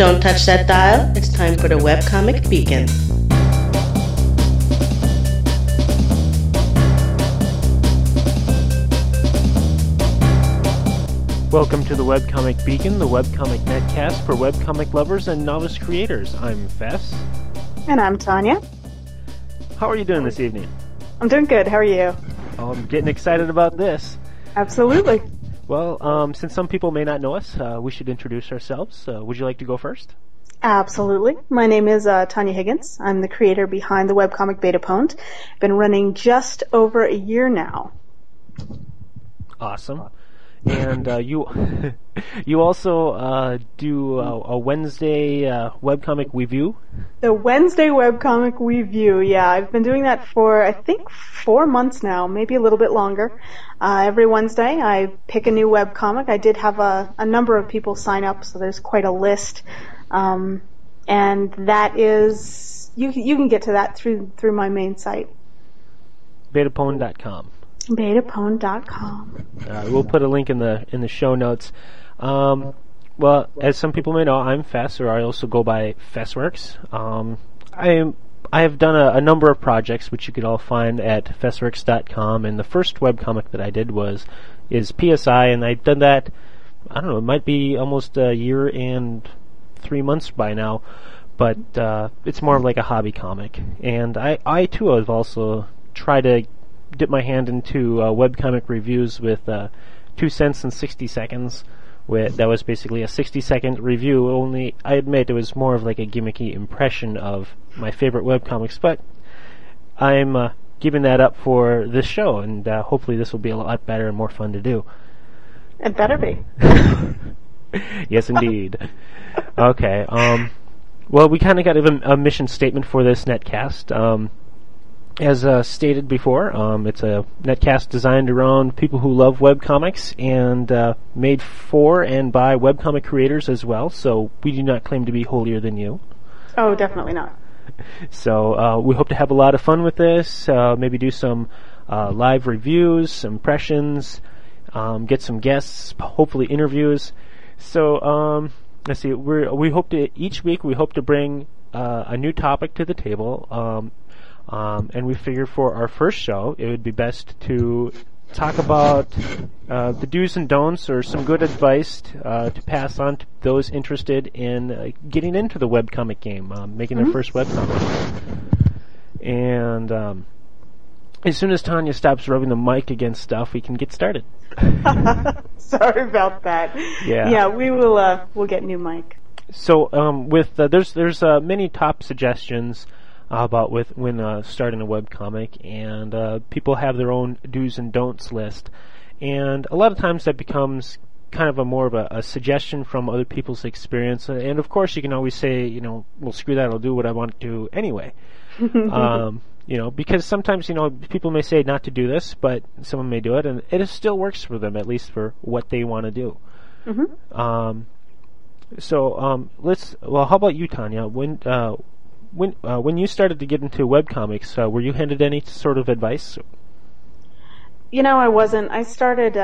Don't touch that dial. It's time for the Webcomic Beacon. Welcome to the Webcomic Beacon, the webcomic netcast for webcomic lovers and novice creators. I'm Fess. And I'm Tanya. How are you doing this evening? I'm doing good. How are you? Oh, I'm getting excited about this. Absolutely. Well, since some people may not know us, we should introduce ourselves. Would you like to go first? Absolutely. My name is Tanya Higgins. I'm the creator behind the webcomic Beta Pwned. Been running just over a year now. Awesome. And you also do a Wednesday webcomic review? The Wednesday webcomic review, yeah. I've been doing that for, I think, 4 months now, maybe a little bit longer. Every Wednesday I pick a new webcomic. I did have a number of people sign up, so there's quite a list. And that is, you can get to that through my main site. Betapwned.com. Betapwned.com. We'll put a link in the show notes. Well, as some people may know, I'm Fess, or I also go by Fessworks. I have done a number of projects, which you could all find at Fessworks.com, and the first webcomic that I did is PSI, and I've done that, I don't know, it might be almost a year and 3 months by now, but it's more of like a hobby comic. And I too have also tried to dip my hand into webcomic reviews with 2 cents and 60 seconds. That was basically a 60-second review, only I admit it was more of like a gimmicky impression of my favorite webcomics, but I'm giving that up for this show, and hopefully this will be a lot better and more fun to do. It better be. Yes, indeed. Okay, well, we kind of got a mission statement for this netcast. As stated before, it's a netcast designed around people who love webcomics and made for and by webcomic creators as well, so we do not claim to be holier than you. Oh, definitely not. So we hope to have a lot of fun with this, maybe do some live reviews, impressions, get some guests, hopefully interviews. So let's see, each week we hope to bring a new topic to the table. And we figured for our first show, it would be best to talk about the do's and don'ts, or some good advice to pass on to those interested in getting into the webcomic game, making their first webcomic. And as soon as Tanya stops rubbing the mic against stuff, we can get started. Sorry about that. Yeah, we will. We'll get new mic. So there's many top suggestions about when starting a webcomic, and people have their own do's and don'ts list, and a lot of times that becomes kind of more of a suggestion from other people's experience, and of course you can always say, well, screw that, I'll do what I want to do anyway. Because sometimes, people may say not to do this, but someone may do it, and it still works for them, at least for what they want to do. Mm-hmm. How about you, Tanya? When you started to get into webcomics, were you handed any sort of advice? I wasn't. I started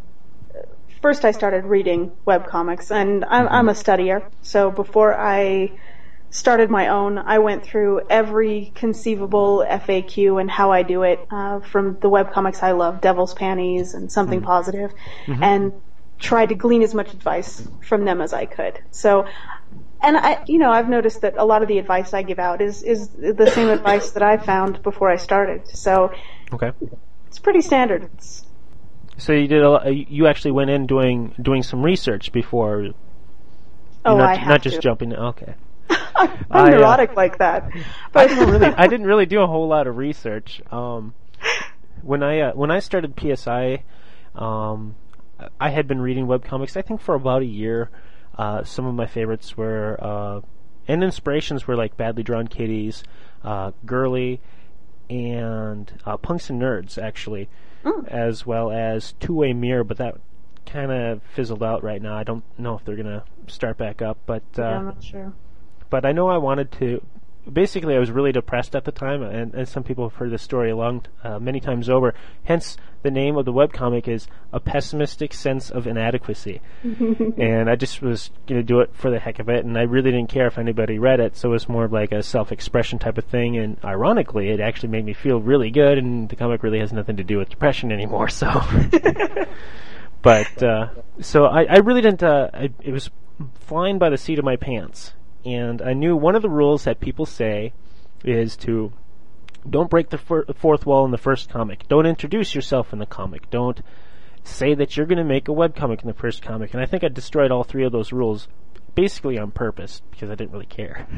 reading webcomics, and I'm a studier. So before I started my own, I went through every conceivable FAQ and how I do it, from the webcomics I love, Devil's Panties and Something Positive, and tried to glean as much advice from them as I could. So, and I've noticed that a lot of the advice I give out is the same advice that I found before I started. So, okay, it's pretty standard. So you actually went in doing some research before. Oh, not just jumping. Okay. I'm neurotic like that. But I didn't really do a whole lot of research. When I started PSI, I had been reading webcomics, I think, for about a year. Some of my favorites were, and inspirations were like Badly Drawn Kitties, Girly, and Punks and Nerds, actually, as well as Two-Way Mirror, but that kind of fizzled out right now. I don't know if they're going to start back up, but I'm not sure. But I know I wanted to basically I was really depressed at the time, and some people have heard this story many times over. Hence, the name of the webcomic is A Pessimistic Sense of Inadequacy. And I just was going to do it for the heck of it, and I really didn't care if anybody read it, so it was more of like a self-expression type of thing, and ironically, it actually made me feel really good, and the comic really has nothing to do with depression anymore, so... But, so I really didn't, it was flying by the seat of my pants. And I knew one of the rules that people say is to don't break the fourth wall in the first comic. Don't introduce yourself in the comic. Don't say that you're going to make a webcomic in the first comic. And I think I destroyed all three of those rules basically on purpose because I didn't really care.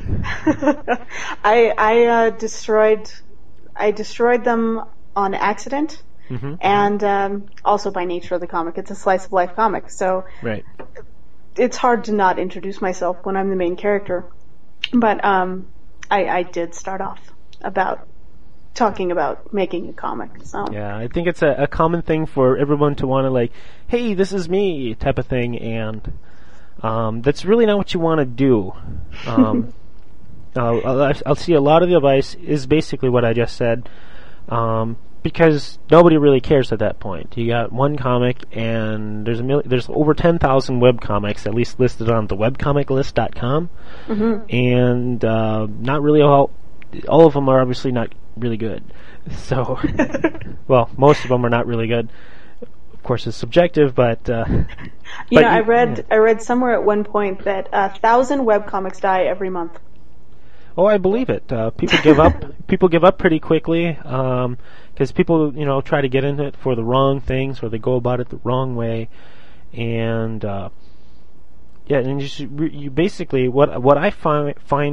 I destroyed them on accident. Mm-hmm. And also by nature of the comic. It's a slice of life comic, so right. It's hard to not introduce myself when I'm the main character. But I did start off about talking about making a comic. So yeah, I think it's a common thing for everyone to want to like, hey, this is me type of thing, and that's really not what you want to do. I'll see a lot of the advice is basically what I just said. Because nobody really cares at that point. You got one comic, and there's over 10,000 webcomics, at least listed on the webcomiclist.com, mm-hmm. and not really all of them are obviously not really good. So, well, most of them are not really good. Of course, it's subjective, but I read somewhere at one point that 1,000 webcomics die every month. Oh, I believe it. People give up. People give up pretty quickly because people, try to get into it for the wrong things, or they go about it the wrong way, and and you basically what I found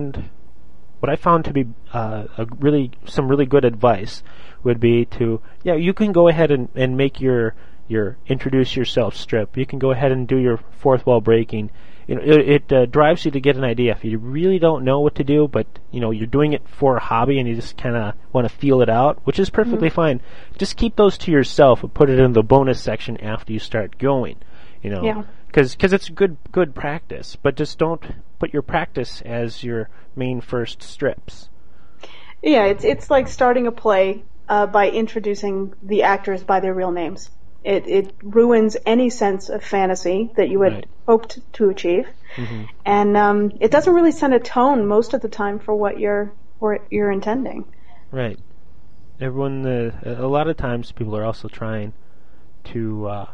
to be some really good advice would be to you can go ahead and make your introduce yourself strip. You can go ahead and do your fourth wall breaking. It drives you to get an idea. If you really don't know what to do, but you're doing it for a hobby and you just kind of want to feel it out, which is perfectly mm-hmm. fine. Just keep those to yourself and put it in the bonus section after you start going. Because it's good practice. But just don't put your practice as your main first strips. Yeah, it's like starting a play by introducing the actors by their real names. It ruins any sense of fantasy that you had hoped to achieve, mm-hmm. and it doesn't really set a tone most of the time for what you're intending. Right. Everyone, a lot of times, people are also trying to,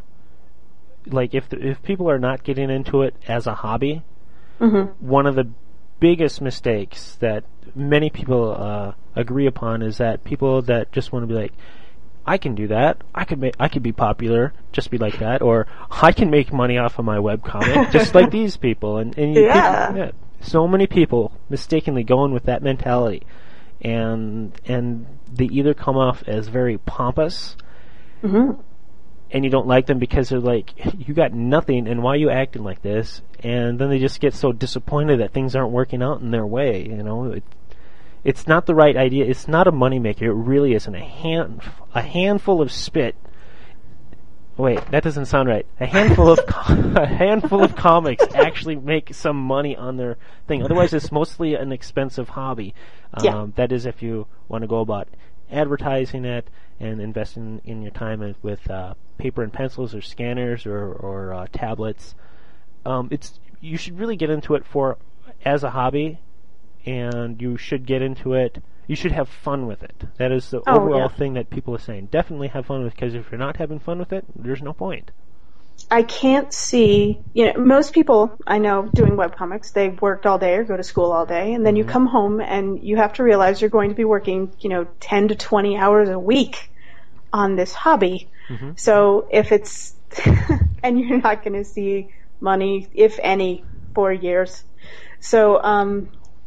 if people are not getting into it as a hobby, mm-hmm. one of the biggest mistakes that many people agree upon is that people that just want to be like, I can do that. I could be popular, just be like that, or I can make money off of my webcomic, just like these people. And so many people mistakenly go in with that mentality, and they either come off as very pompous, mm-hmm. and you don't like them because they're like, you got nothing, and why are you acting like this? And then they just get so disappointed that things aren't working out in their way. It's not the right idea. It's not a moneymaker. It really isn't. A handful of spit. Wait, that doesn't sound right. A handful of comics actually make some money on their thing. Otherwise, it's mostly an expensive hobby. That is, if you want to go about advertising it and investing in your time with paper and pencils or scanners or tablets. You should really get into it as a hobby. And you should get into it. You should have fun with it. That is the overall thing that people are saying. Definitely have fun with it, because if you're not having fun with it, there's no point. I can't see, most people I know doing webcomics, they've worked all day or go to school all day, and then mm-hmm. you come home and you have to realize you're going to be working, 10 to 20 hours a week on this hobby. Mm-hmm. So if it's, and you're not going to see money, if any, for years. So,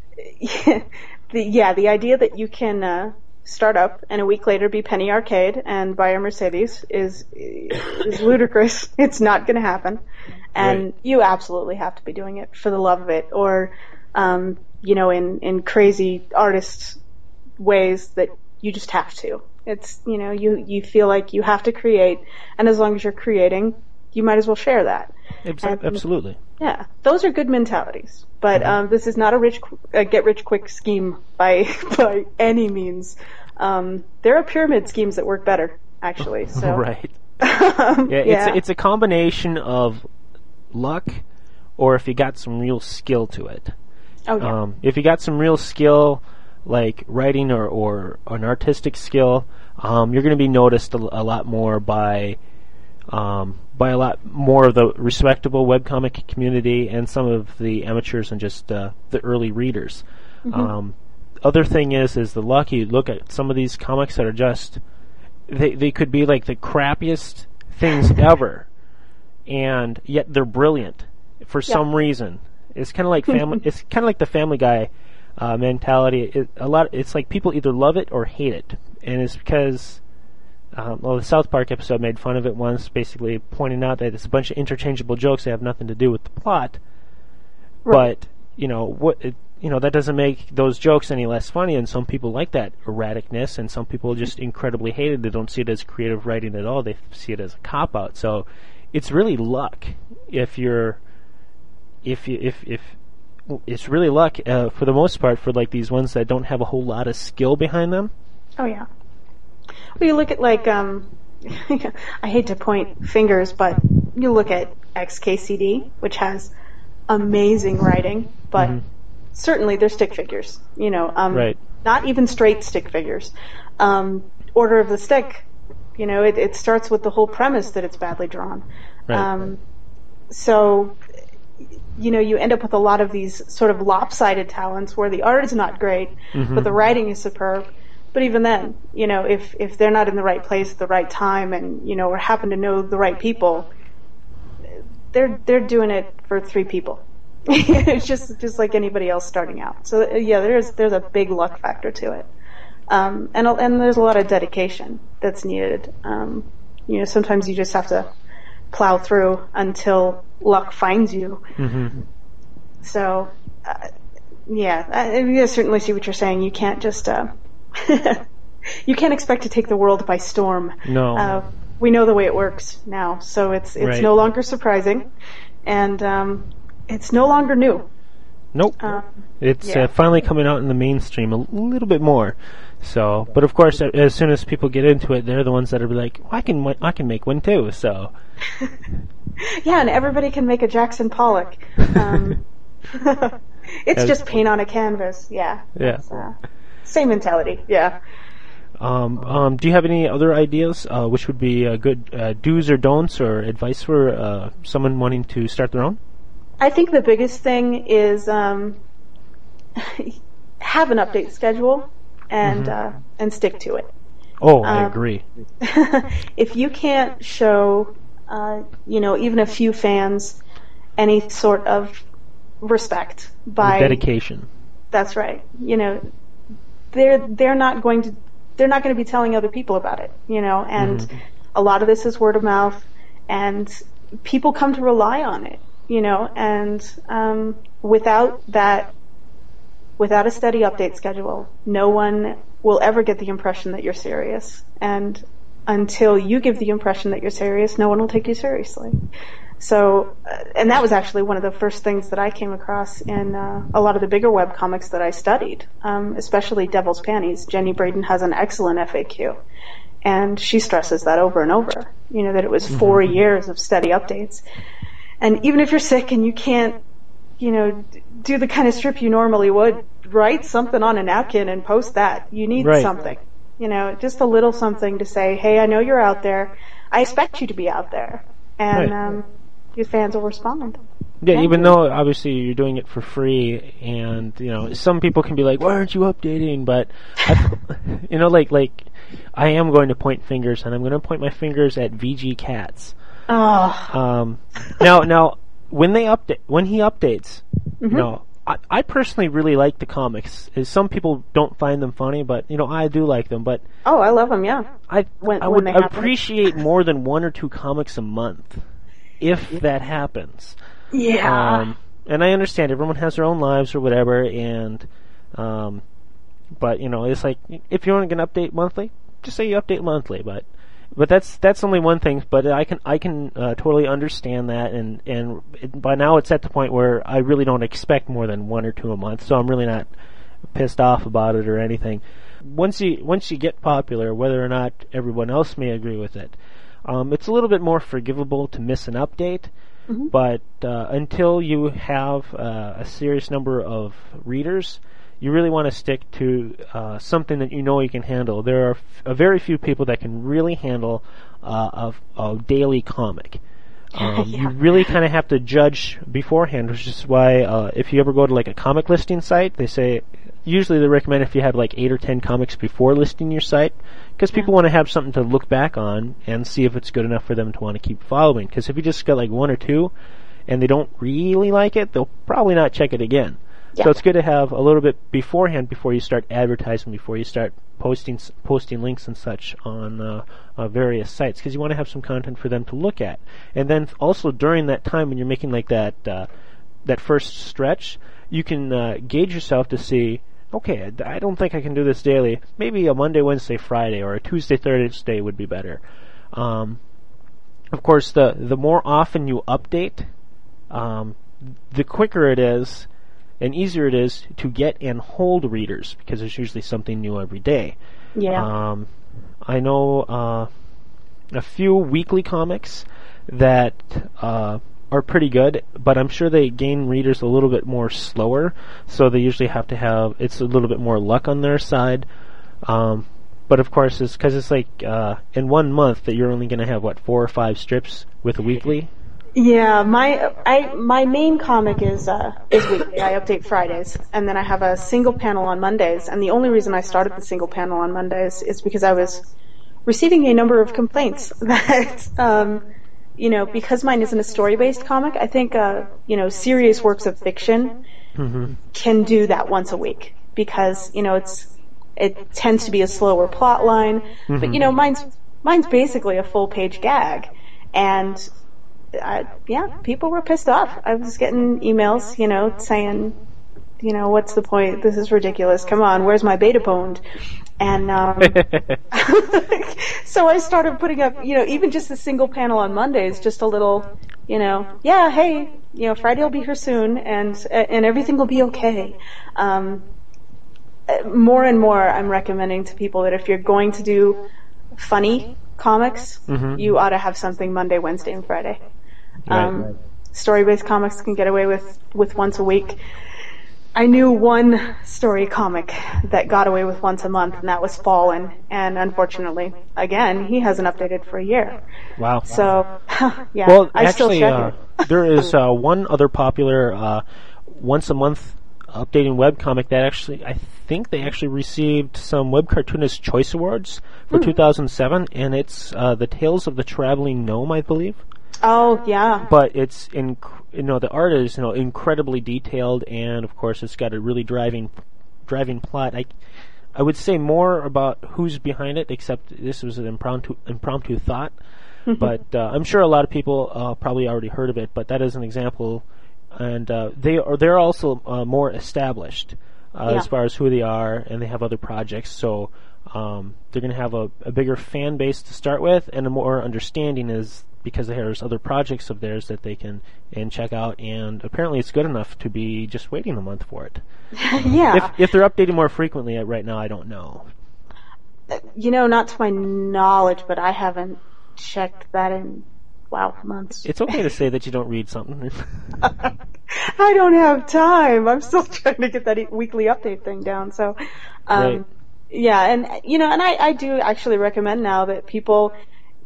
the idea that you can start up and a week later be Penny Arcade and buy a Mercedes is ludicrous. It's not going to happen, and you absolutely have to be doing it for the love of it, or in crazy artist ways that you just have to. It's you feel like you have to create, and as long as you're creating, you might as well share that. Absolutely. Yeah, those are good mentalities. But this is not a get-rich-quick scheme by any means. There are pyramid schemes that work better, actually. So. Right. It's a combination of luck, or if you got some real skill to it. Oh, yeah. If you got some real skill, like writing or an artistic skill, you're going to be noticed a lot more by a lot more of the respectable webcomic community and some of the amateurs and just the early readers. Other thing is the luck. You look at some of these comics that are just they could be like the crappiest things ever, and yet they're brilliant for some reason. It's kind of like family. It's kind of like the Family Guy mentality. It's like people either love it or hate it, and it's because the South Park episode made fun of it once, basically pointing out that it's a bunch of interchangeable jokes that have nothing to do with the plot. Right. But that doesn't make those jokes any less funny, and some people like that erraticness, and some people just incredibly hate it. They don't see it as creative writing at all. They see it as a cop-out. So it's really luck. If it's really luck for the most part for like these ones that don't have a whole lot of skill behind them. Oh yeah. Well, you look at like I hate to point fingers, but you look at XKCD, which has amazing writing, but certainly they're stick figures. Right. Not even straight stick figures. Order of the Stick, it starts with the whole premise that it's badly drawn. Right. So you end up with a lot of these sort of lopsided talents where the art is not great, but the writing is superb. But even then, if they're not in the right place at the right time and, or happen to know the right people, they're doing it for 3 people. It's just like anybody else starting out. So there's a big luck factor to it. And there's a lot of dedication that's needed. Sometimes you just have to plow through until luck finds you. So, I certainly see what you're saying. You can't just, you can't expect to take the world by storm. No. We know the way it works now, so it's right. No longer surprising, and it's no longer new. Nope. It's finally coming out in the mainstream a little bit more. So, but of course, as soon as people get into it, they're the ones that are like, I can make one too. So. Yeah, and everybody can make a Jackson Pollock. It's just paint on a canvas. Yeah. Yeah. Same mentality. Yeah. Do you have any other ideas, which would be good do's or don'ts or advice for someone wanting to start their own? I think the biggest thing is have an update schedule and stick to it. Oh, I agree. If you can't show, even a few fans any sort of respect by dedication. That's right. They're not going to be telling other people about it, and a lot of this is word of mouth, and people come to rely on it, and without a steady update schedule, no one will ever get the impression that you're serious, and until you give the impression that you're serious, no one will take you seriously. So, and that was actually one of the first things that I came across in a lot of the bigger webcomics that I studied, especially Devil's Panties. Jenny Braden has an excellent FAQ, and she stresses that over and over, that it was 4 years of steady updates. And even if you're sick and you can't, do the kind of strip you normally would, write something on a napkin and post that. You need something, just a little something to say, hey, I know you're out there. I expect you to be out there. And your fans will respond. Yeah, even though obviously you're doing it for free, and some people can be like, "Why aren't you updating?" But like I am going to point fingers, and I'm going to point my fingers at VG Cats. Oh. Now, when he updates, I personally really like the comics. Some people don't find them funny, but I do like them. But I love them. Yeah. I would appreciate more than 1 or 2 comics a month, if that happens. Yeah. And I understand everyone has their own lives or whatever, and but it's like if you're going to update monthly, just say you update monthly. But But that's only one thing. But I can totally understand that, and by now it's at the point where I really don't expect more than 1 or 2 a month. So I'm really not pissed off about it or anything. Once you get popular, whether or not everyone else may agree with it, it's a little bit more forgivable to miss an update. Mm-hmm. But until you have a serious number of readers, you really want to stick to something that you know you can handle. There are very few people that can really handle a daily comic. You really kind of have to judge beforehand, which is why if you ever go to like a comic listing site, usually they recommend if you have like 8 or 10 comics before listing your site, because people want to have something to look back on and see if it's good enough for them to want to keep following. Because if you just got like 1 or 2 and they don't really like it, they'll probably not check it again. Yeah. So it's good to have a little bit beforehand before you start advertising, before you start posting links and such on various sites, because you want to have some content for them to look at. And then also during that time when you're making like that first stretch, you can gauge yourself to see, okay, I don't think I can do this daily. Maybe a Monday, Wednesday, Friday, or a Tuesday, Thursday would be better. Of course, the more often you update, the quicker it is and easier it is to get and hold readers, because there's usually something new every day. Yeah. I know a few weekly comics that are pretty good, but I'm sure they gain readers a little bit more slower, so they usually have to have, it's a little bit more luck on their side. But of course, it's because it's like in 1 month that you're only going to have, 4 or 5 strips with a weekly? Yeah, my main comic is weekly. I update Fridays, and then I have a single panel on Mondays. And the only reason I started the single panel on Mondays is because I was receiving a number of complaints that, because mine isn't a story-based comic, I think, serious works of fiction can do that once a week, because, it tends to be a slower plot line. But, mine's basically a full-page gag. And people were pissed off. I was getting emails, saying, what's the point? This is ridiculous. Come on, where's my beta pwned? And so I started putting up, even just a single panel on Mondays, just a little, hey, Friday will be here soon, and everything will be okay. More and more, I'm recommending to people that if you're going to do funny comics, you ought to have something Monday, Wednesday, and Friday. Right. Story-based comics can get away with once a week. I knew one story comic that got away with once a month, and that was Fallen. And unfortunately, again, he hasn't updated for a year. Wow. So, yeah. Well, I actually, still check it. there is one other popular once a month updating webcomic that I think they actually received some Web Cartoonist Choice Awards for 2007, and it's The Tales of the Traveling Gnome, I believe. Oh, yeah. But it's the art is incredibly detailed, and of course it's got a really driving plot. I would say more about who's behind it, except this was an impromptu thought. But I'm sure a lot of people probably already heard of it. But that is an example, and they're also more established as far as who they are, and they have other projects. So they're going to have a bigger fan base to start with, and a more understanding is because there's other projects of theirs that they can check out, and apparently it's good enough to be just waiting a month for it. Yeah. If they're updating more frequently right now, I don't know. Not to my knowledge, but I haven't checked that in, months. It's okay to say that you don't read something. I don't have time. I'm still trying to get that weekly update thing down, so... Right. Yeah, and, and I do actually recommend now that people,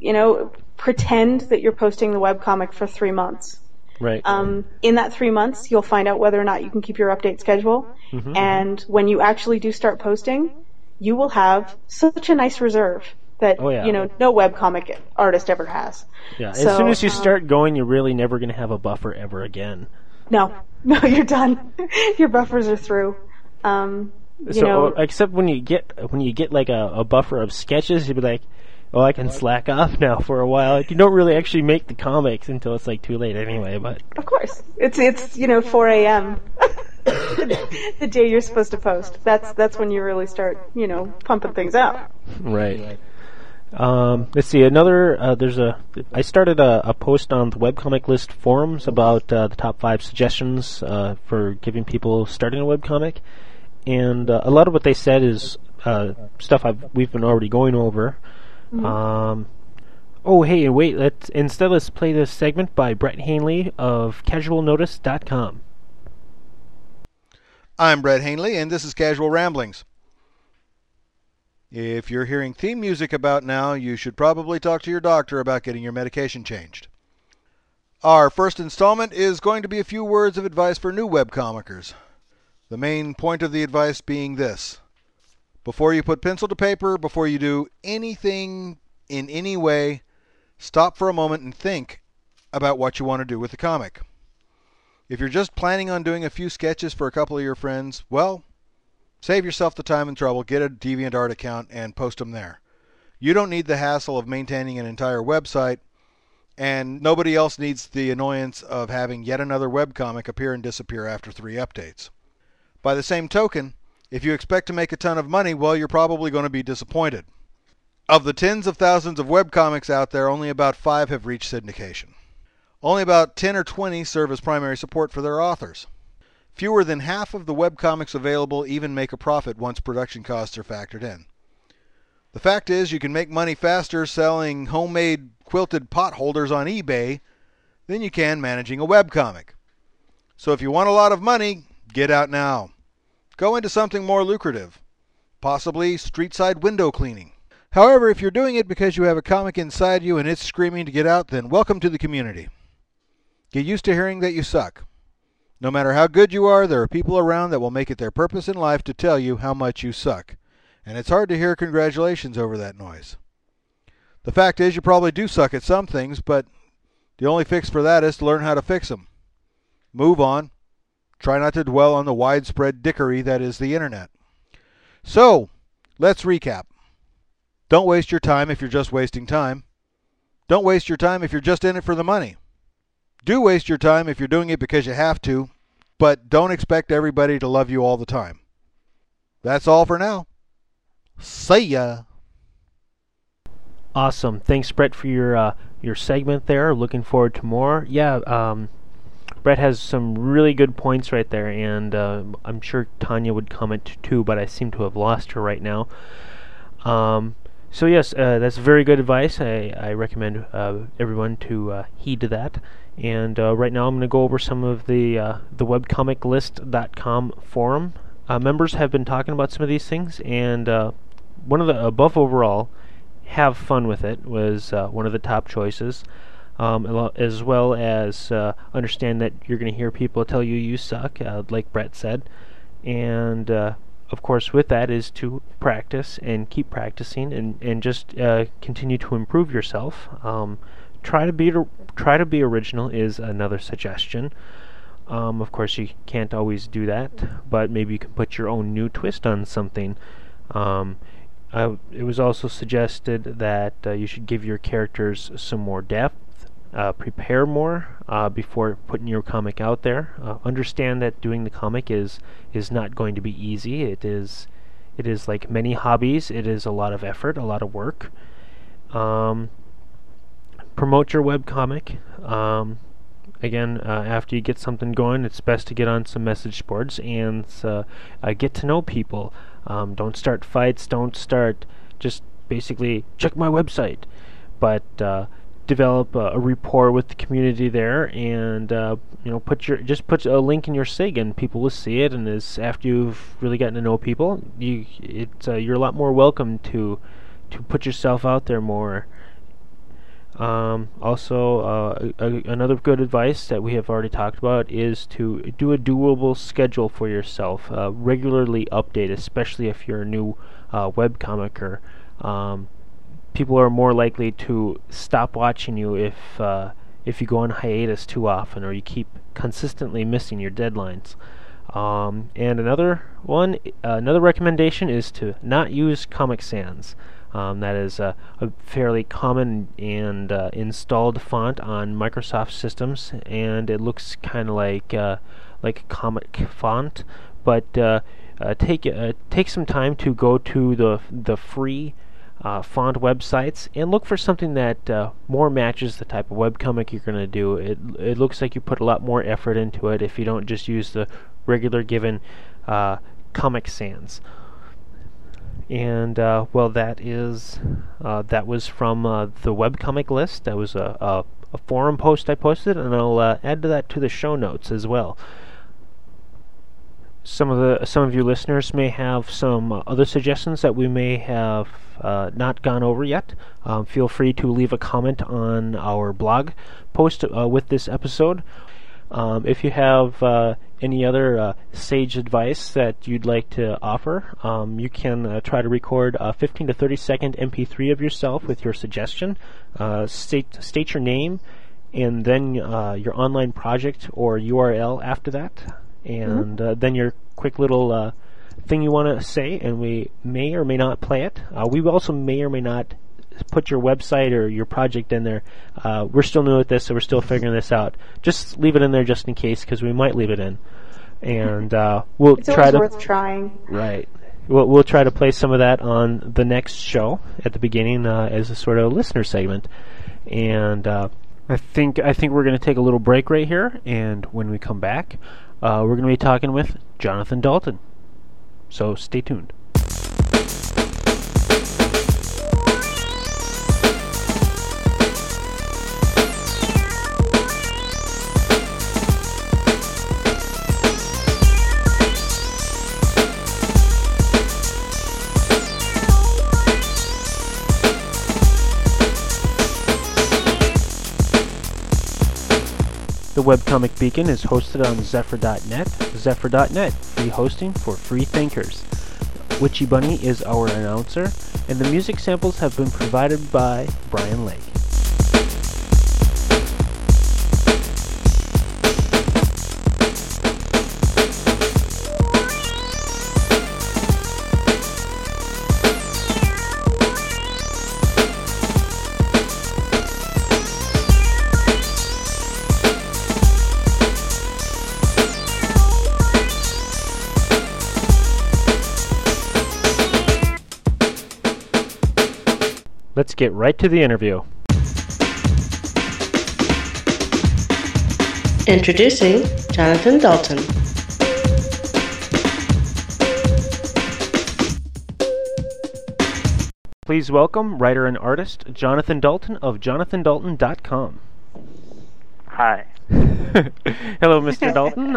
pretend that you're posting the webcomic for 3 months. Right. In that 3 months, you'll find out whether or not you can keep your update schedule. And when you actually do start posting, you will have such a nice reserve that, no webcomic artist ever has. Yeah, so, as soon as you start going, you're really never going to have a buffer ever again. No, you're done. Your buffers are through. Except when you get like a buffer of sketches, you'd be like, oh, I can slack off now for a while. You don't really actually make the comics until it's like too late anyway. But of course, it's 4 a.m. the day you're supposed to post. That's when you really start pumping things out. Right. Let's see. I started a post on the Webcomic List forums about the top 5 suggestions for giving people starting a webcomic, and a lot of what they said is stuff we've been already going over. Mm-hmm. Oh, hey, wait! Let's play this segment by Brett Hanley of CasualNotice.com. I'm Brett Hanley, and this is Casual Ramblings. If you're hearing theme music about now, you should probably talk to your doctor about getting your medication changed. Our first installment is going to be a few words of advice for new webcomicers. The main point of the advice being this: before you put pencil to paper, before you do anything in any way, stop for a moment and think about what you want to do with the comic. If you're just planning on doing a few sketches for a couple of your friends, well, save yourself the time and trouble, get a DeviantArt account, and post them there. You don't need the hassle of maintaining an entire website, and nobody else needs the annoyance of having yet another webcomic appear and disappear after 3 updates. By the same token, if you expect to make a ton of money, well, you're probably going to be disappointed. Of the tens of thousands of webcomics out there, only about 5 have reached syndication. Only about 10 or 20 serve as primary support for their authors. Fewer than half of the webcomics available even make a profit once production costs are factored in. The fact is, you can make money faster selling homemade quilted pot holders on eBay than you can managing a webcomic. So if you want a lot of money, get out now. Go into something more lucrative, possibly street-side window cleaning. However, if you're doing it because you have a comic inside you and it's screaming to get out, then welcome to the community. Get used to hearing that you suck. No matter how good you are, there are people around that will make it their purpose in life to tell you how much you suck. And it's hard to hear congratulations over that noise. The fact is, you probably do suck at some things, but the only fix for that is to learn how to fix them. Move on. Try not to dwell on the widespread dickery that is the internet. So, let's recap. Don't waste your time if you're just wasting time. Don't waste your time if you're just in it for the money. Do waste your time if you're doing it because you have to, but don't expect everybody to love you all the time. That's all for now. See ya. Awesome. Thanks, Brett, for your segment there. Looking forward to more. Yeah, Brett has some really good points right there, and I'm sure Tanya would comment too, but I seem to have lost her right now. So yes, that's very good advice. I recommend everyone to heed to that. And right now I'm going to go over some of the webcomiclist.com forum. Members have been talking about some of these things, and one of the above overall, have fun with it, was one of the top choices, as well as understand that you're going to hear people tell you suck, like Brett said, and of course with that is to practice and keep practicing and just continue to improve yourself. Try to be original is another suggestion. Of course, you can't always do that, but maybe you can put your own new twist on something. It was also suggested that you should give your characters some more depth, prepare more before putting your comic out there. Understand that doing the comic is not going to be easy. It is like many hobbies. It is a lot of effort, a lot of work. Promote your webcomic. Again, after you get something going, it's best to get on some message boards and get to know people. Don't start fights. Don't start just basically check my website, but develop a rapport with the community there, and put a link in your SIG, and people will see it. And after you've really gotten to know people, you're a lot more welcome to put yourself out there more. Another good advice that we have already talked about is to do a doable schedule for yourself. Regularly update, especially if you're a new webcomicer. People are more likely to stop watching you if you go on hiatus too often, or you keep consistently missing your deadlines. And another recommendation is to not use Comic Sans. That is a fairly common and installed font on Microsoft systems, and it looks kind of like a comic font. But take some time to go to the free font websites, and look for something that more matches the type of webcomic you're going to do. It looks like you put a lot more effort into it if you don't just use the regular given Comic Sans. And well, that was from the webcomic list. That was a forum post I posted, and I'll add to that to the show notes as well. Some of you listeners may have some other suggestions that we may have not gone over yet. Feel free to leave a comment on our blog post with this episode. If you have any other sage advice that you'd like to offer, you can try to record a 15 to 30 second MP3 of yourself with your suggestion. State your name and then your online project or URL after that, and then your quick little thing you want to say, and we may or may not play it. We also may or may not put your website or your project in there. We're still new at this, so we're still figuring this out. Just leave it in there just in case, because we might leave it in. And we'll it's try to worth trying. Right. We'll try to play some of that on the next show at the beginning as a sort of listener segment. And I think we're going to take a little break right here, and when we come back, we're going to be talking with Jonathan Dalton. So stay tuned. The Webcomic Beacon is hosted on Zephyr.net. Zephyr.net, free hosting for free thinkers. Witchy Bunny is our announcer, and the music samples have been provided by Brian Lake. Let's get right to the interview. Introducing Jonathan Dalton. Please welcome writer and artist Jonathan Dalton of JonathanDalton.com. Hi. Hello, Mr. Dalton.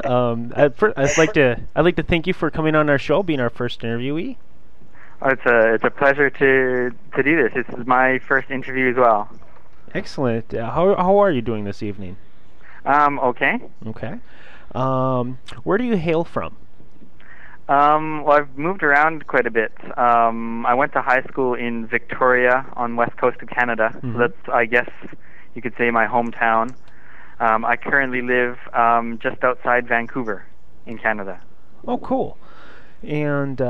I'd like to thank you for coming on our show, being our first interviewee. Oh, it's a pleasure to do this. This is my first interview as well. Excellent. How are you doing this evening? Okay. Okay. Where do you hail from? Well, I've moved around quite a bit. I went to high school in Victoria on west coast of Canada. Mm-hmm. So that's, I guess, you could say my hometown. I currently live just outside Vancouver in Canada. Oh, cool. And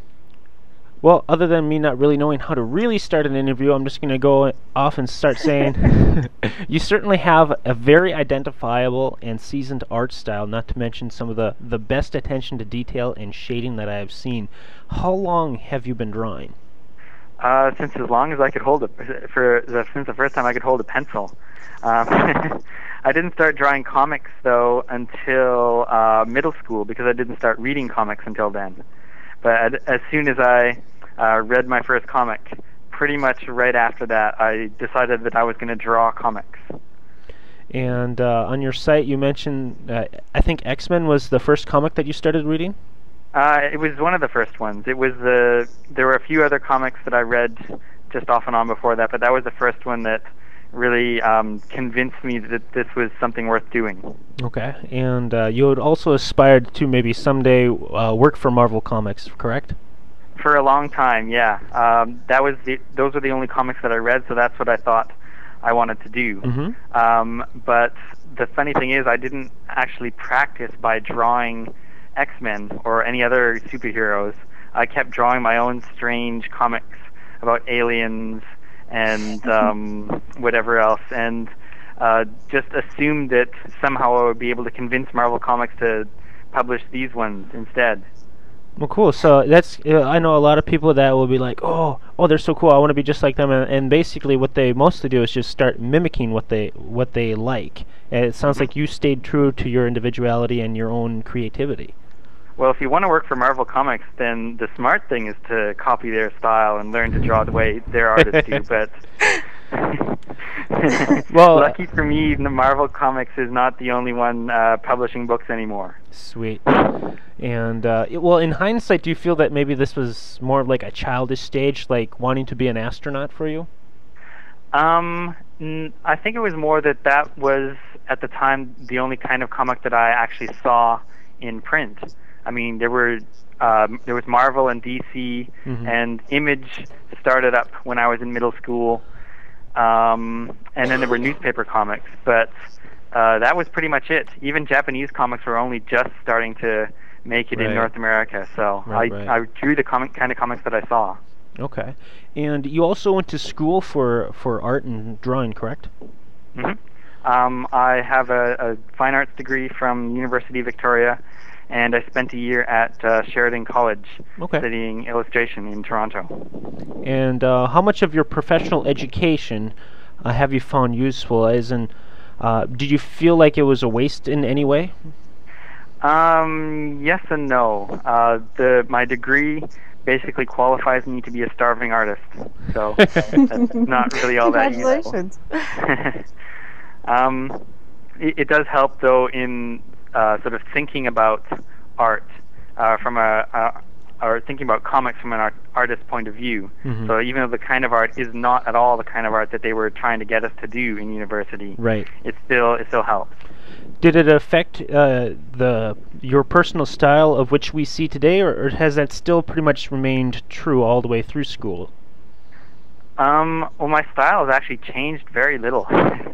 well, other than me not really knowing how to really start an interview, I'm just going to go off and start saying you certainly have a very identifiable and seasoned art style, not to mention some of the best attention to detail and shading that I have seen. How long have you been drawing? Since as long as I could hold since the first time I could hold a pencil. I didn't start drawing comics, though, until middle school, because I didn't start reading comics until then. But as soon as I read my first comic, pretty much right after that, I decided that I was going to draw comics. And on your site, you mentioned, I think X-Men was the first comic that you started reading? It was one of the first ones. There were a few other comics that I read just off and on before that, but that was the first one that really convinced me that this was something worth doing. Okay, and you had also aspired to maybe someday work for Marvel Comics, correct? For a long time, yeah. Those were the only comics that I read, so that's what I thought I wanted to do. Mm-hmm. But the funny thing is, I didn't actually practice by drawing X-Men or any other superheroes. I kept drawing my own strange comics about aliens and whatever else, and just assumed that somehow I would be able to convince Marvel Comics to publish these ones instead. Well, cool. So that's I know a lot of people that will be like, oh, they're so cool. I want to be just like them. And basically, what they mostly do is just start mimicking what they like. And it sounds like you stayed true to your individuality and your own creativity. Well, if you want to work for Marvel Comics, then the smart thing is to copy their style and learn to draw the way their artists do. But well, lucky for me, the Marvel Comics is not the only one publishing books anymore. Sweet. And well, in hindsight, do you feel that maybe this was more of like a childish stage, like wanting to be an astronaut for you? I think it was more that was at the time the only kind of comic that I actually saw in print. I mean, there was Marvel and DC, and Image started up when I was in middle school, and then there were newspaper comics, but that was pretty much it. Even Japanese comics were only just starting to make it in North America, so I drew the kind of comics that I saw. Okay. And you also went to school for art and drawing, correct? Mm-hmm. I have a fine arts degree from University of Victoria, and I spent a year at Sheridan College studying illustration in Toronto. And how much of your professional education have you found useful? As in, did you feel like it was a waste in any way? Yes and no. My degree basically qualifies me to be a starving artist, so that's not really all that useful. Congratulations. It does help, though, in sort of thinking about art or thinking about comics from an artist's point of view. Mm-hmm. So even though the kind of art is not at all the kind of art that they were trying to get us to do in university, it still helps. Did it affect your personal style of which we see today, or has that still pretty much remained true all the way through school? Well, my style has actually changed very little.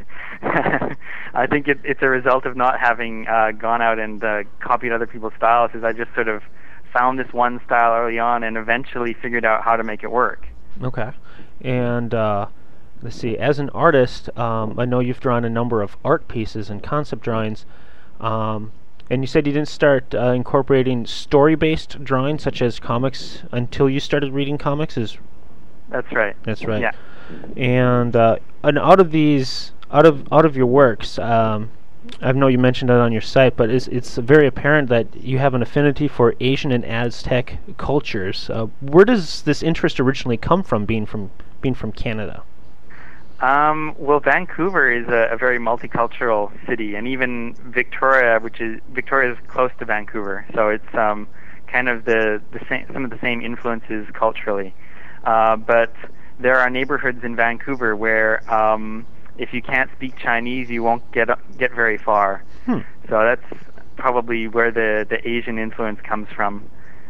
I think it's a result of not having gone out and copied other people's styles. Is I just sort of found this one style early on and eventually figured out how to make it work. Okay. And let's see, as an artist, I know you've drawn a number of art pieces and concept drawings, and you said you didn't start incorporating story-based drawings such as comics until you started reading comics. That's right. That's right. Yeah. And out of your works, I know you mentioned it on your site, but it's very apparent that you have an affinity for Asian and Aztec cultures. Where does this interest originally come from, being from Canada? Well, Vancouver is a very multicultural city, and even Victoria is close to Vancouver, so it's kind of some of the same influences culturally. But there are neighborhoods in Vancouver where if you can't speak Chinese, you won't get very far. So that's probably where the Asian influence comes from.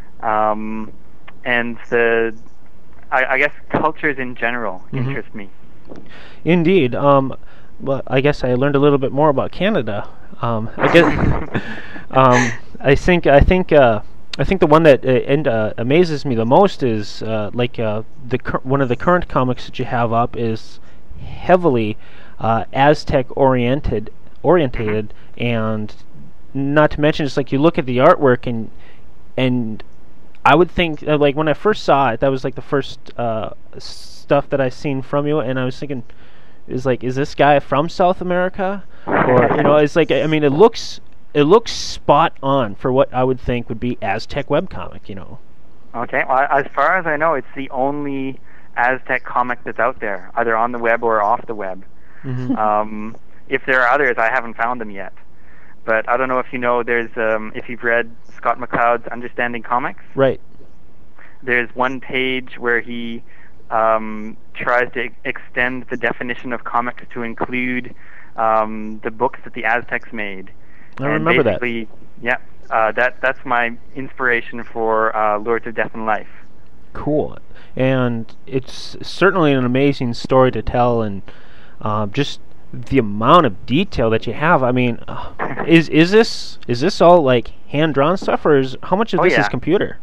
And I guess cultures in general interest me. Indeed. Well, I guess I learned a little bit more about Canada. I guess I think the one that amazes me the most is one of the current comics that you have up is heavily Aztec oriented, and not to mention, it's like you look at the artwork and I would think like when I first saw it, that was like the first stuff that I seen from you, and I was thinking, is this guy from South America, or it's like, I mean, it looks spot on for what I would think would be Aztec webcomic, Okay, well, as far as I know, it's the only Aztec comic that's out there, either on the web or off the web. Mm-hmm. If there are others, I haven't found them yet. But I don't know if you know, there's if you've read Scott McCloud's Understanding Comics. Right. There's one page where he tries to extend the definition of comics to include the books that the Aztecs made. I remember that. Yeah, that's my inspiration for Lords of Death and Life. Cool. And it's certainly an amazing story to tell, and just the amount of detail that you have. I mean, is this all like hand drawn stuff, or how much of this is computer?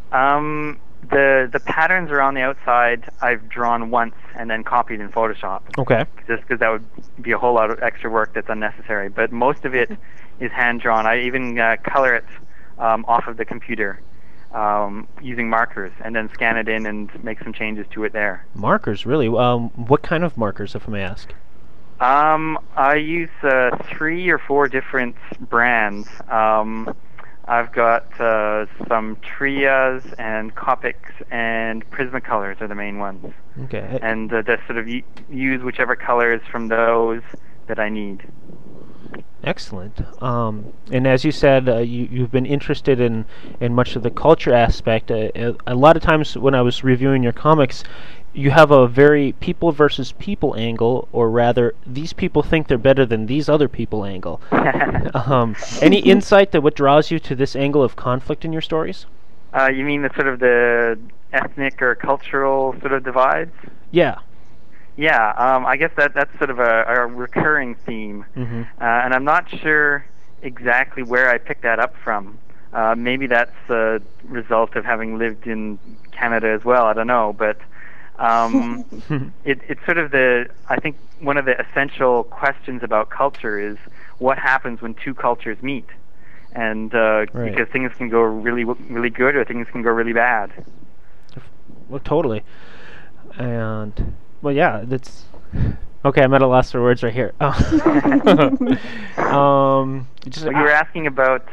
The patterns are on the outside. I've drawn once and then copied in Photoshop. Okay. Just because that would be a whole lot of extra work that's unnecessary. But most of it is hand drawn. I even color it off of the computer. using markers, and then scan it in and make some changes to it there. Markers, really? What kind of markers, if I may ask? I use 3 or 4 different brands. I've got some Trias and Copics and Prismacolors are the main ones. Okay. And just sort of use whichever colors from those that I need. Excellent. And as you said, you've been interested in much of the culture aspect. A lot of times when I was reviewing your comics, you have a very people versus people angle, or rather, these people think they're better than these other people angle. Any insight to what draws you to this angle of conflict in your stories? You mean the sort of the ethnic or cultural sort of divides? Yeah. Yeah, I guess that's sort of a recurring theme, Mm-hmm. And I'm not sure exactly where I picked that up from. Maybe that's a result of having lived in Canada as well. I don't know, but it's sort of I think one of the essential questions about culture is what happens when 2 cultures meet, and Right. because things can go really, really good or things can go really bad. Well, totally. And well, yeah, that's okay. I'm at a loss for words right here. You were asking about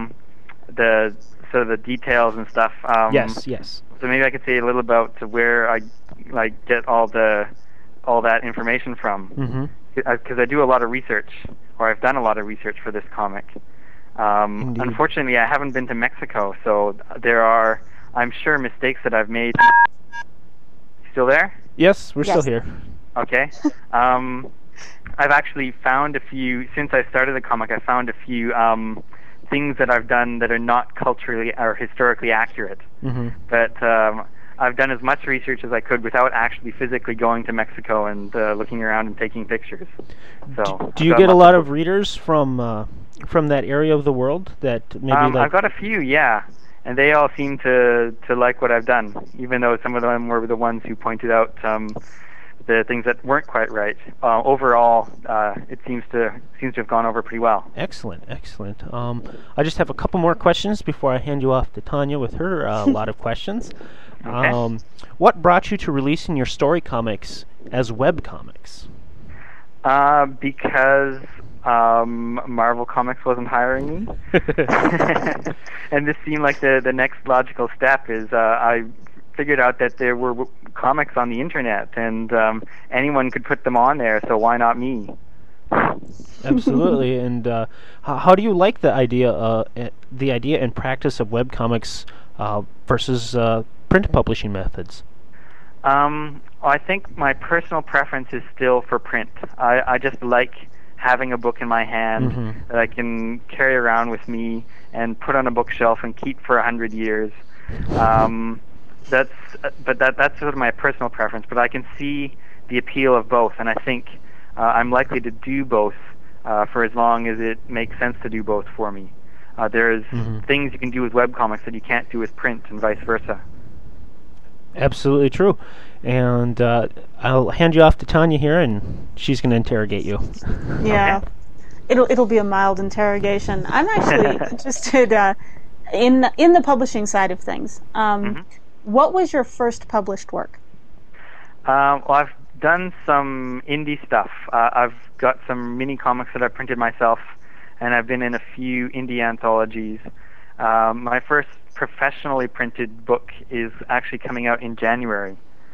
the sort of the details and stuff. Yes. So maybe I could say a little about where I get all that information from. Mm-hmm. Because I do a lot of research, or I've done a lot of research for this comic. Unfortunately, I haven't been to Mexico, so there are, I'm sure, mistakes that I've made. Still there? Yes, we're still here. Okay. I've actually found a few, since I started the comic, I found a few things that I've done that are not culturally or historically accurate. Mm-hmm. But I've done as much research as I could without actually physically going to Mexico and looking around and taking pictures. So, do you get a lot of readers from that area of the world that maybe I've got a few, yeah. And they all seem to like what I've done, even though some of them were the ones who pointed out the things that weren't quite right. Overall, it seems to have gone over pretty well. Excellent. I just have a couple more questions before I hand you off to Tanya with her lot of questions. Okay. What brought you to releasing your story comics as web comics? Because Marvel Comics wasn't hiring me. And this seemed like the next logical step is I figured out that there were comics on the internet, and anyone could put them on there, so why not me? Absolutely. And how do you like the idea and practice of webcomics versus print publishing methods? I think my personal preference is still for print. I just like having a book in my hand Mm-hmm. that I can carry around with me and put on a bookshelf and keep for 100 years. That's sort of my personal preference, but I can see the appeal of both, and I think I'm likely to do both for as long as it makes sense to do both for me. There's Mm-hmm. things you can do with webcomics that you can't do with print, and vice versa. Absolutely true. And I'll hand you off to Tanya here, and she's going to interrogate you. Yeah. It'll be a mild interrogation. I'm actually interested in the publishing side of things. What was your first published work? Well, I've done some indie stuff. I've got some mini comics that I've printed myself, and I've been in a few indie anthologies. My first professionally printed book is actually coming out in January.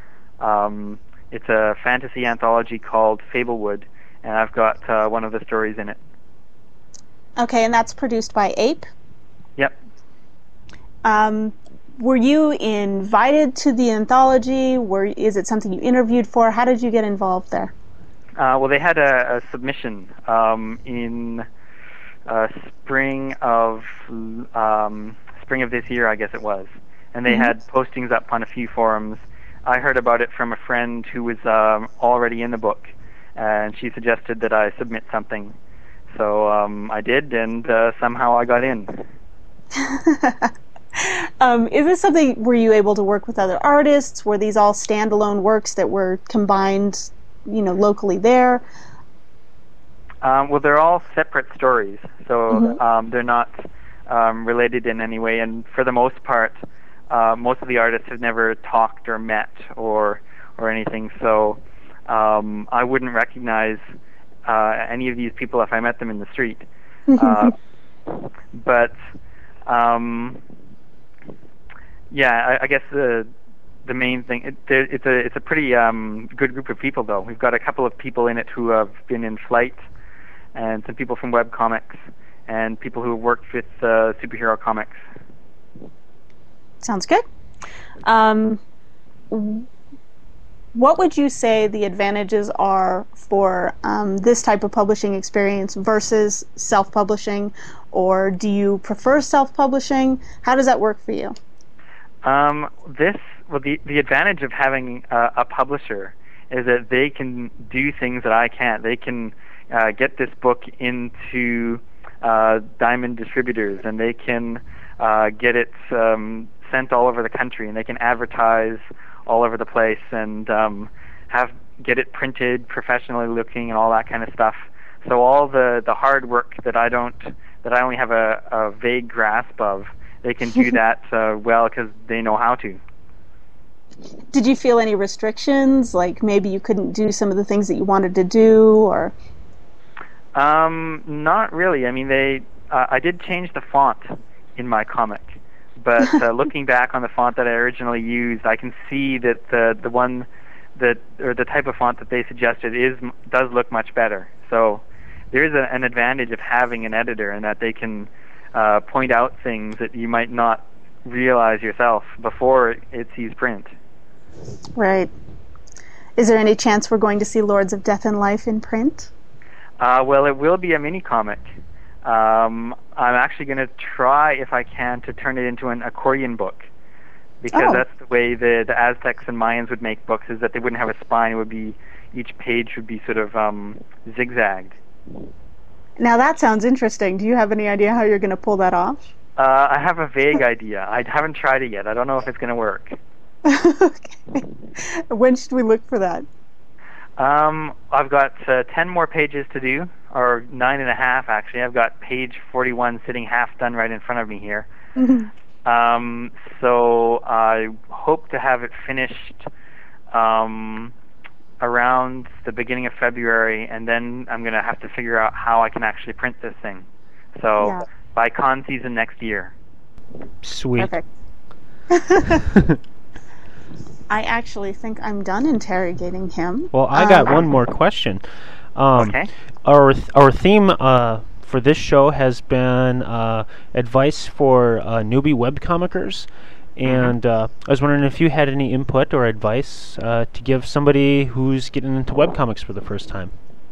It's a fantasy anthology called Fablewood, and I've got one of the stories in it. Okay, and that's produced by Ape? Yep. Were you invited to the anthology? Is it something you interviewed for? How did you get involved there? Well, they had a submission in spring of this year, I guess it was, and they had postings up on a few forums. I heard about it from a friend who was already in the book, and she suggested that I submit something. So I did, and somehow I got in. Is this something, were you able to work with other artists? Were these all standalone works that were combined, locally there? Well, they're all separate stories, so they're not related in any way, and for the most part, most of the artists have never talked or met or anything, so I wouldn't recognize any of these people if I met them in the street. But yeah, I guess the main thing, it's a pretty good group of people, though. We've got a couple of people in it who have been in Flight, and some people from webcomics, and people who have worked with superhero comics. Sounds good. What would you say the advantages are for this type of publishing experience versus self-publishing, or do you prefer self-publishing? How does that work for you? The advantage of having a publisher is that they can do things that I can't. They can get this book into Diamond distributors, and they can get it sent all over the country, and they can advertise all over the place, and get it printed professionally looking and all that kind of stuff. So all the hard work that I only have a vague grasp of, they can do that well because they know how to. Did you feel any restrictions, like maybe you couldn't do some of the things that you wanted to do, or? Not really. I mean, I did change the font in my comic, but looking back on the font that I originally used, I can see that the one that, or the type of font that they suggested does look much better. So there is an advantage of having an editor, in that they can point out things that you might not realize yourself before it sees print. Right. Is there any chance we're going to see Lords of Death and Life in print? Well, it will be a mini comic. I'm actually going to try, if I can, to turn it into an accordion book, because that's the way the Aztecs and Mayans would make books, is that they wouldn't have a spine. It would be, each page would be sort of zigzagged. Now that sounds interesting. Do you have any idea how you're going to pull that off? I have a vague idea. I haven't tried it yet. I don't know if it's going to work. Okay. When should we look for that? I've got 10 more pages to do, or 9.5 actually. I've got page 41 sitting half done right in front of me here. So I hope to have it finished around the beginning of February, and then I'm going to have to figure out how I can actually print this thing. So by con season next year. Sweet. Perfect. I actually think I'm done interrogating him. Well, I got one more question. Okay. Our theme for this show has been advice for newbie webcomicers, and I was wondering if you had any input or advice to give somebody who's getting into webcomics for the first time.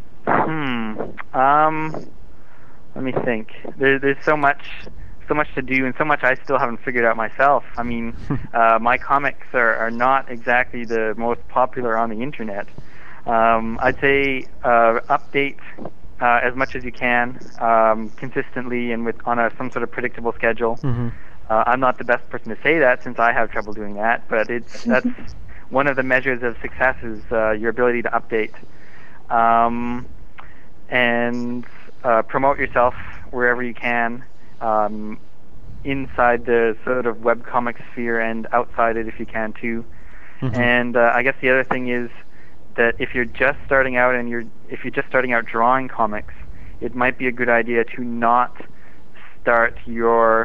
Let me think. There's so much to do, and so much I still haven't figured out myself. I mean, my comics are not exactly the most popular on the internet. I'd say update as much as you can, consistently and on some sort of predictable schedule. I'm not the best person to say that, since I have trouble doing that, but that's one of the measures of success, is your ability to update. And promote yourself wherever you can, inside the sort of webcomic sphere and outside it if you can too. And I guess the other thing is that if you're just starting out drawing comics, it might be a good idea to not start your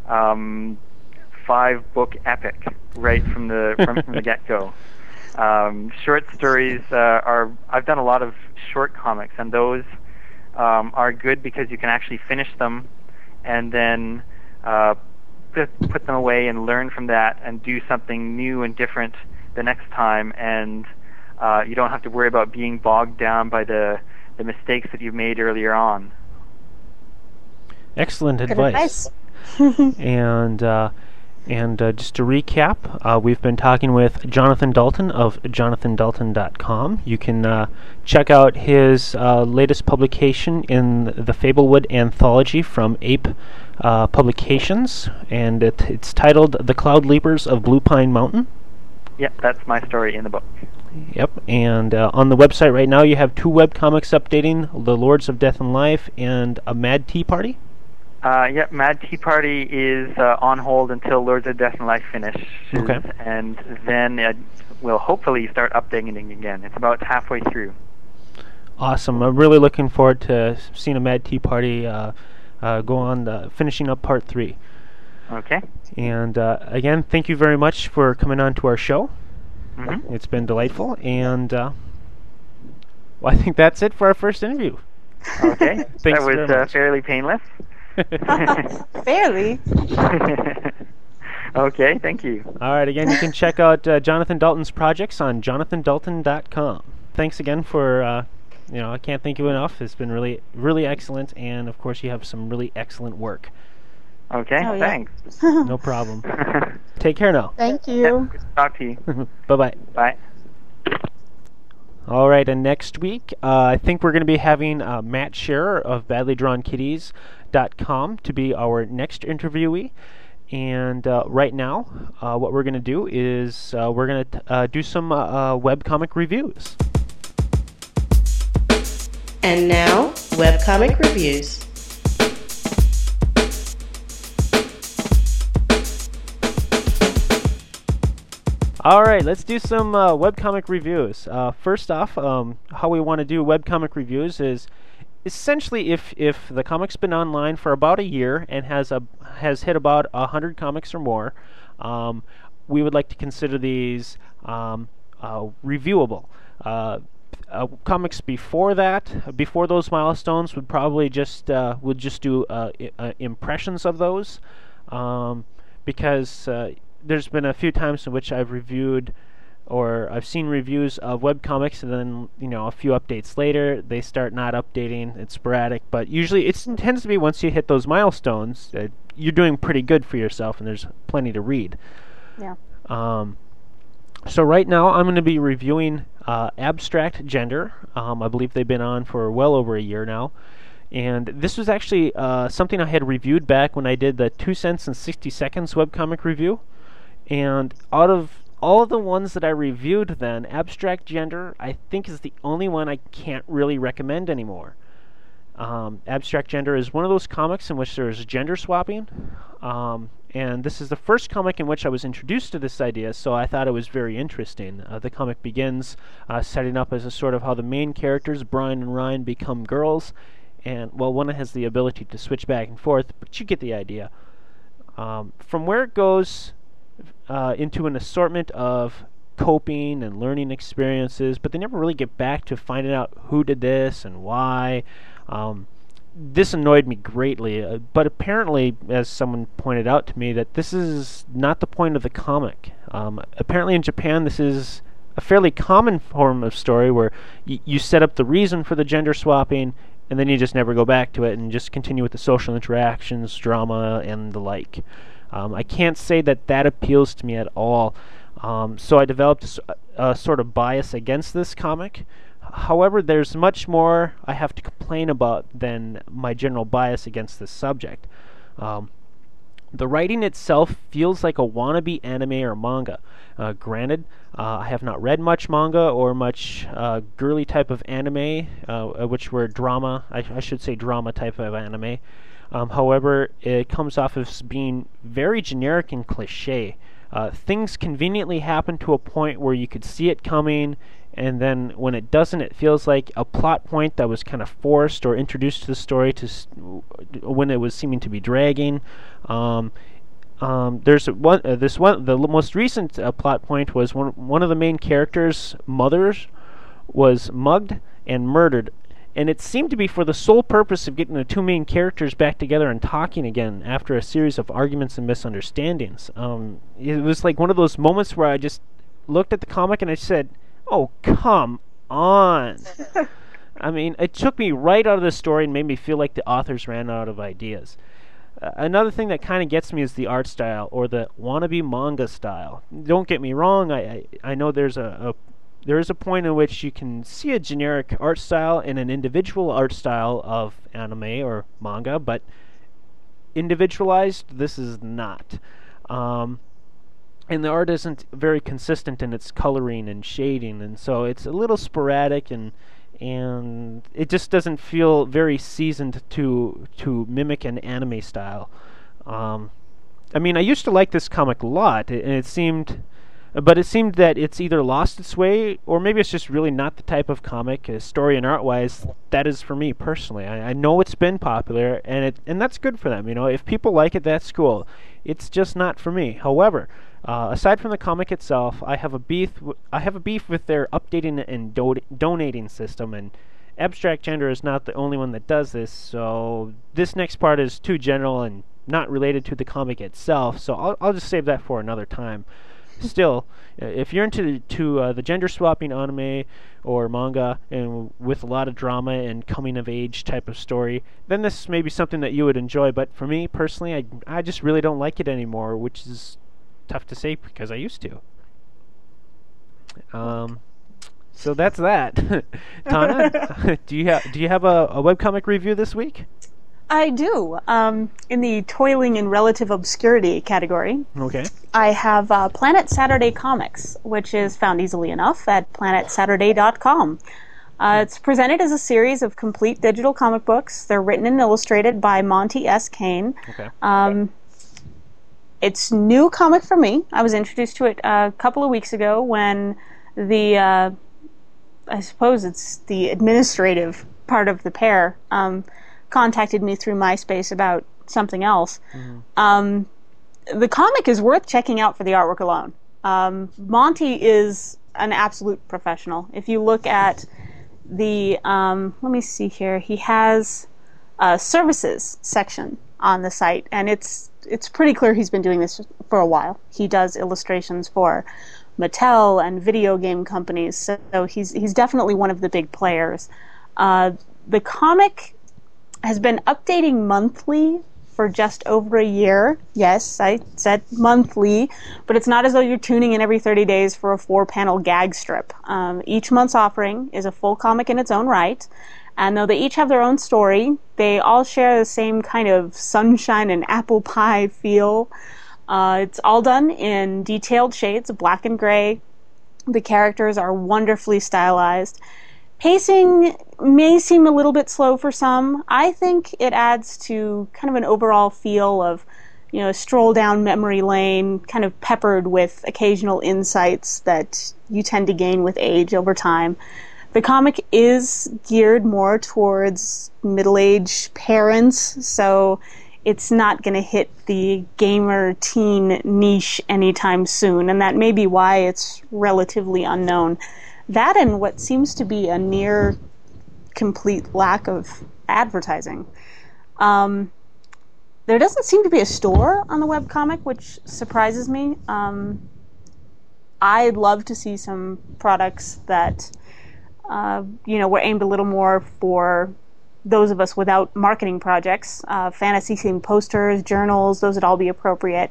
5-book epic right from the get-go. Short stories I've done a lot of short comics, and those are good because you can actually finish them and then put them away and learn from that and do something new and different the next time, and you don't have to worry about being bogged down by the mistakes that you've made earlier on. Excellent advice. And just to recap, we've been talking with Jonathan Dalton of JonathanDalton.com. You can check out his latest publication in the Fablewood Anthology from Ape Publications, and it's titled The Cloud Leapers of Blue Pine Mountain. Yep, that's my story in the book. Yep, and on the website right now you have 2 webcomics updating, The Lords of Death and Life and A Mad Tea Party. Yep, Mad Tea Party is on hold until Lords of Death and Life finishes, Okay. and then we'll hopefully start updating again. It's about halfway through. Awesome. I'm really looking forward to seeing a Mad Tea Party go on, finishing up part 3. Okay. And again, thank you very much for coming on to our show. Mm-hmm. It's been delightful, and well, I think that's it for our first interview. Okay. Thanks that very was much. fairly painless. Fairly. Okay, thank you. All right, again, you can check out Jonathan Dalton's projects on jonathandalton.com. Thanks again for, I can't thank you enough. It's been really, really excellent, and of course, you have some really excellent work. Okay, Oh, yeah. thanks. No problem. Take care now. Thank you. Good to talk to you. Bye-bye. Bye. All right, and next week, I think we're going to be having Matt Scherer of BadlyDrawnKitties.com to be our next interviewee. And right now, what we're going to do is we're going to do some webcomic reviews. And now, webcomic reviews. All right, let's do some webcomic reviews. First off, how we want to do webcomic reviews is essentially if the comic's been online for about a year and has hit about 100 comics or more, we would like to consider these reviewable. Comics before those milestones would probably just do impressions of those, because there's been a few times in which I've reviewed or I've seen reviews of webcomics, and then a few updates later they start not updating. It's sporadic, but usually it tends to be once you hit those milestones, you're doing pretty good for yourself, and there's plenty to read. Yeah. So right now I'm going to be reviewing Abstract Gender. I believe they've been on for well over a year now. And this was actually something I had reviewed back when I did the 2 cents and 60 seconds webcomic review. And out of all of the ones that I reviewed then, Abstract Gender, I think, is the only one I can't really recommend anymore. Abstract Gender is one of those comics in which there is gender swapping. And this is the first comic in which I was introduced to this idea, so I thought it was very interesting. The comic begins setting up as a sort of how the main characters, Brian and Ryan, become girls. And, well, one has the ability to switch back and forth, but you get the idea. From where it goes into an assortment of coping and learning experiences, but they never really get back to finding out who did this and why. This annoyed me greatly, but apparently, as someone pointed out to me, that this is not the point of the comic. Apparently in Japan this is a fairly common form of story where you set up the reason for the gender swapping, and then you just never go back to it and just continue with the social interactions, drama, and the like. I can't say that appeals to me at all. So I developed a sort of bias against this comic. However, there's much more I have to complain about than my general bias against this subject. The writing itself feels like a wannabe anime or manga. Granted, I have not read much manga or much girly type of anime, which were drama, I should say drama type of anime. However, it comes off as being very generic and cliche. Things conveniently happen to a point where you could see it coming, and then when it doesn't, it feels like a plot point that was kind of forced or introduced to the story when it was seeming to be dragging. There's the most recent plot point was one of the main characters' mothers was mugged and murdered, and it seemed to be for the sole purpose of getting the two main characters back together and talking again after a series of arguments and misunderstandings. It was like one of those moments where I just looked at the comic and I said, "Oh, come on." I mean, it took me right out of the story and made me feel like the authors ran out of ideas. Another thing that kind of gets me is the art style, or the wannabe manga style. Don't get me wrong, I know there is a point in which you can see a generic art style and an individual art style of anime or manga, but individualized, this is not. And the art isn't very consistent in its coloring and shading, and so it's a little sporadic, and and it just doesn't feel very seasoned to mimic an anime style. I mean, I used to like this comic a lot, and it seemed that it's either lost its way, or maybe it's just really not the type of comic, story and art-wise, that is for me personally. I know it's been popular, and that's good for them. You know, if people like it, that's cool. It's just not for me. However, aside from the comic itself, I have a beef with their updating and donating system, and Abstract Gender is not the only one that does this. So this next part is too general and not related to the comic itself. So I'll just save that for another time. Still, if you're into the gender swapping anime or manga and with a lot of drama and coming of age type of story, then this may be something that you would enjoy. But for me personally, I just really don't like it anymore, which is tough to say because I used to. So that's that. Tana, do you have a webcomic review this week? I do. In the toiling in relative obscurity category, Okay. I have Planet Saturday Comics, which is found easily enough at planetsaturday.com. It's presented as a series of complete digital comic books. They're written and illustrated by Monty S. Kane. Okay. It's new comic for me. I was introduced to it a couple of weeks ago when I suppose it's the administrative part of the pair, contacted me through MySpace about something else. Mm-hmm. The comic is worth checking out for the artwork alone. Monty is an absolute professional. If you look at the, let me see here, he has a services section on the site, and it's pretty clear he's been doing this for a while. He does illustrations for Mattel and video game companies, so he's definitely one of the big players. The comic has been updating monthly for just over a year. Yes, I said monthly, but it's not as though you're tuning in every 30 days for a 4-panel gag strip. Each month's offering is a full comic in its own right, and though they each have their own story, they all share the same kind of sunshine and apple pie feel. It's all done in detailed shades of black and gray. The characters are wonderfully stylized. Pacing may seem a little bit slow for some. I think it adds to kind of an overall feel of, a stroll down memory lane, kind of peppered with occasional insights that you tend to gain with age over time. The comic is geared more towards middle-aged parents, so it's not going to hit the gamer teen niche anytime soon, and that may be why it's relatively unknown. That and what seems to be a near complete lack of advertising. There doesn't seem to be a store on the webcomic, which surprises me. I'd love to see some products that, were aimed a little more for those of us without marketing projects. Fantasy-themed posters, journals, those would all be appropriate.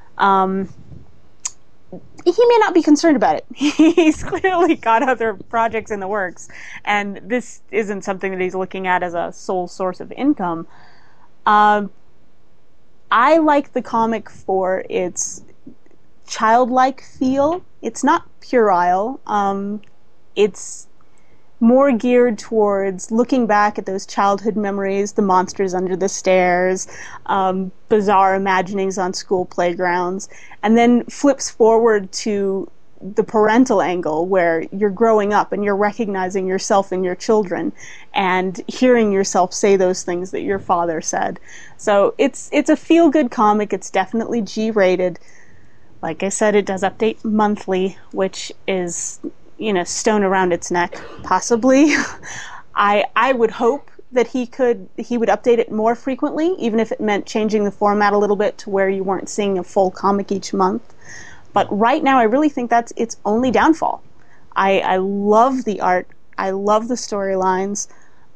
He may not be concerned about it. He's clearly got other projects in the works, and this isn't something that he's looking at as a sole source of income. I like the comic for its childlike feel. It's not puerile. It's more geared towards looking back at those childhood memories, the monsters under the stairs, bizarre imaginings on school playgrounds, and then flips forward to the parental angle where you're growing up and you're recognizing yourself in your children and hearing yourself say those things that your father said. So it's a feel-good comic. It's definitely G-rated. Like I said, it does update monthly, which is stone around its neck, possibly. I would hope that he would update it more frequently, even if it meant changing the format a little bit to where you weren't seeing a full comic each month. But right now, I really think that's its only downfall. I love the art. I love the storylines.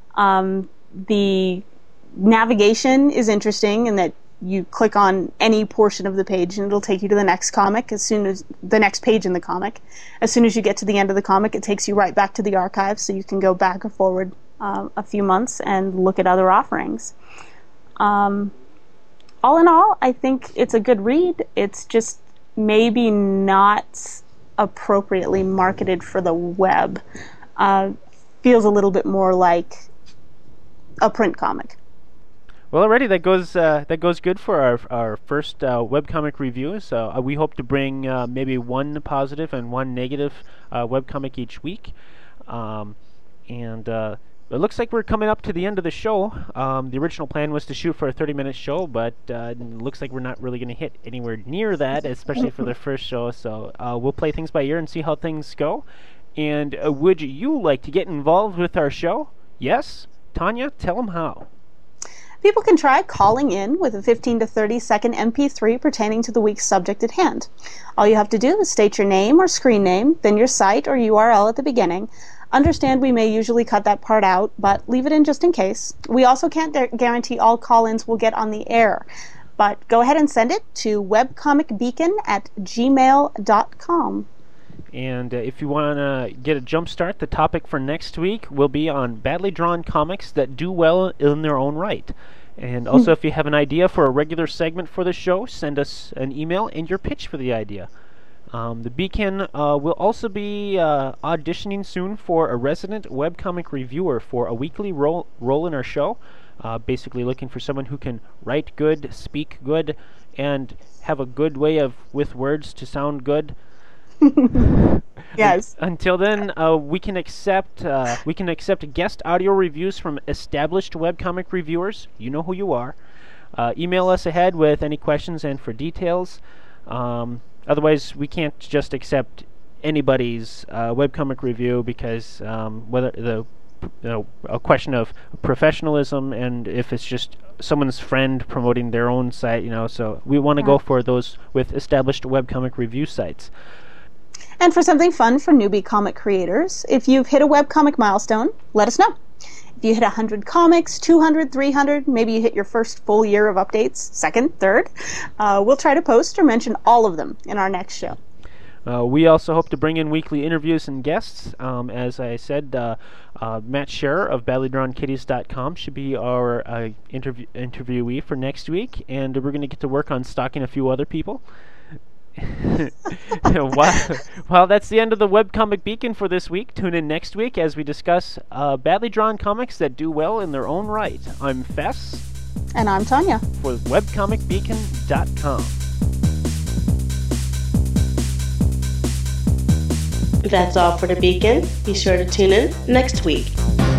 The navigation is interesting in that you click on any portion of the page and it'll take you to the next comic as soon as the next page in the comic. As soon as you get to the end of the comic, it takes you right back to the archive, so you can go back or forward a few months and look at other offerings. All in all, I think it's a good read. It's just maybe not appropriately marketed for the web. feels a little bit more like a print comic. Well, already that goes good for our first webcomic review. So we hope to bring maybe one positive and one negative webcomic each week. It looks like we're coming up to the end of the show. The original plan was to shoot for a 30-minute show, but it looks like we're not really going to hit anywhere near that, especially for the first show. So we'll play things by ear and see how things go. And would you like to get involved with our show? Yes? Tanya, tell them how. People can try calling in with a 15 to 30 second MP3 pertaining to the week's subject at hand. All you have to do is state your name or screen name, then your site or URL at the beginning. Understand we may usually cut that part out, but leave it in just in case. We also can't guarantee all call-ins will get on the air, but go ahead and send it to webcomicbeacon@gmail.com. And if you want to get a jump start, the topic for next week will be on badly drawn comics that do well in their own right. And also, if you have an idea for a regular segment for the show, send us an email and your pitch for the idea. The Beacon will also be auditioning soon for a resident webcomic reviewer for a weekly role in our show. Basically looking for someone who can write good, speak good, and have a good way with words to sound good. Yes. Until then, we can accept guest audio reviews from established webcomic reviewers. You know who you are. Email us ahead with any questions and for details. Otherwise, we can't just accept anybody's webcomic review because whether a question of professionalism and if it's just someone's friend promoting their own site, so we want to go for those with established webcomic review sites. And for something fun for newbie comic creators, if you've hit a webcomic milestone, let us know. If you hit 100 comics, 200, 300, maybe you hit your first full year of updates, second, third, we'll try to post or mention all of them in our next show. We also hope to bring in weekly interviews and guests. As I said, Matt Scherer of BadlyDrawnKitties.com should be our interviewee for next week, and we're going to get to work on stalking a few other people. Well, that's the end of the Webcomic Beacon for this week. Tune in next week as we discuss badly drawn comics that do well in their own right. I'm Fess. And I'm Tanya. For webcomicbeacon.com. That's all for the Beacon. Be sure to tune in next week.